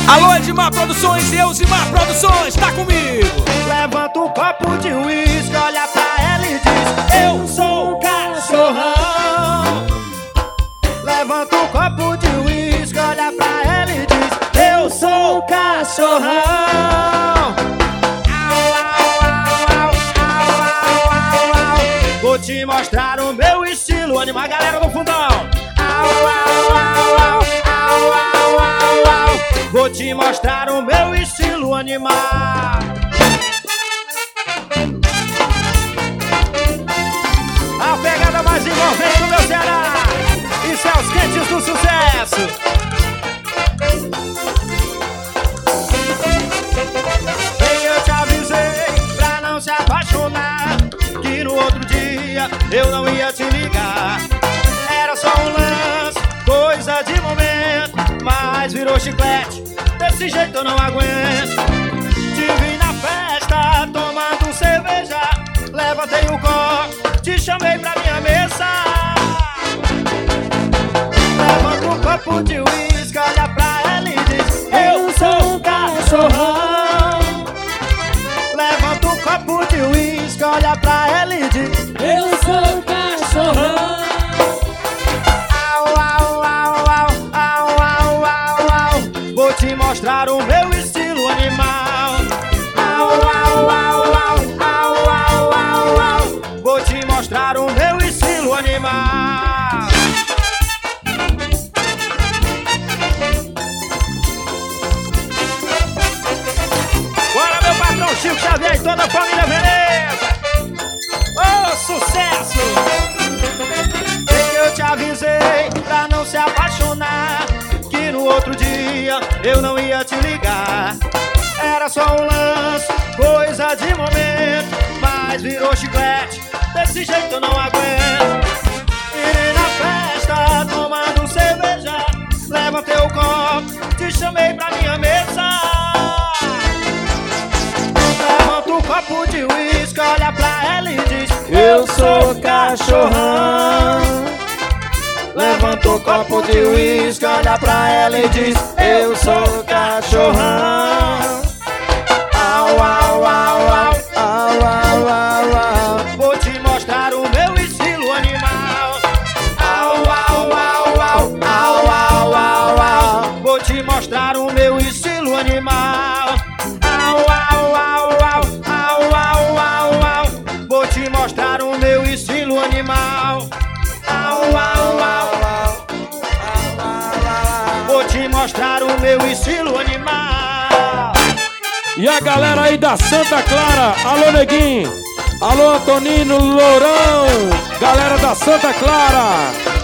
Alô, Edmar Produções, Eusimar Produções, tá comigo. Levanta um copo de uísque, olha pra ela e diz: eu sou o cachorrão. Levanta um copo de uísque, olha pra ela e diz: eu sou o cachorrão. Vou te mostrar o meu estilo, anima a galera do fundão. Vou te mostrar o meu estilo animal. A pegada mais envolvente do meu Ceará. Isso é os quentes do sucesso. Bem, eu te avisei pra não se apaixonar, que no outro dia eu não ia te ligar. Era só um lance, coisa de momento, mas virou chiclete, desse jeito eu não aguento. Te vi na festa, tomando cerveja, levantei o copo, te chamei pra minha mesa. Levanta um copo de uísque, olha pra ela e diz: eu sou um cachorrão. Levanta um copo de uísque, olha pra ela e diz: eu sou um cachorrão. Vou te mostrar o meu estilo animal. Vou te mostrar o meu estilo animal. Bora, meu patrão Chico Xavier e toda a família Veneza. Ô, sucesso! Sei que eu te avisei pra não se apaixonar, que no outro dia eu não ia te ligar. Era só um lance, coisa de momento, mas virou chiclete, desse jeito eu não aguento. Irei na festa, tomando cerveja, levantei o copo, te chamei pra minha mesa. Levanta um copo de uísque, olha pra ela e diz: eu sou o cachorrão. Levanta o copo de uísque, olha pra ela e diz: eu sou o cachorrão. Vou te mostrar o meu estilo animal. Vou te mostrar o meu estilo animal. Vou te mostrar o meu estilo animal. Vou te mostrar o meu estilo animal. E a galera aí da Santa Clara, alô Neguinho, alô Antonino Lourão, galera da Santa Clara.